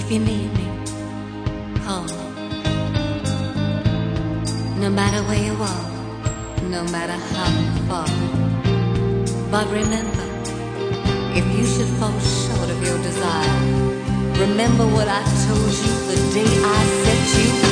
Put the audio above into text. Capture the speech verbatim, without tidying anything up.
If you need me, call me. No matter where you are, no matter how far. But remember, if you should fall short of your desire, remember what I told you the day I set you free.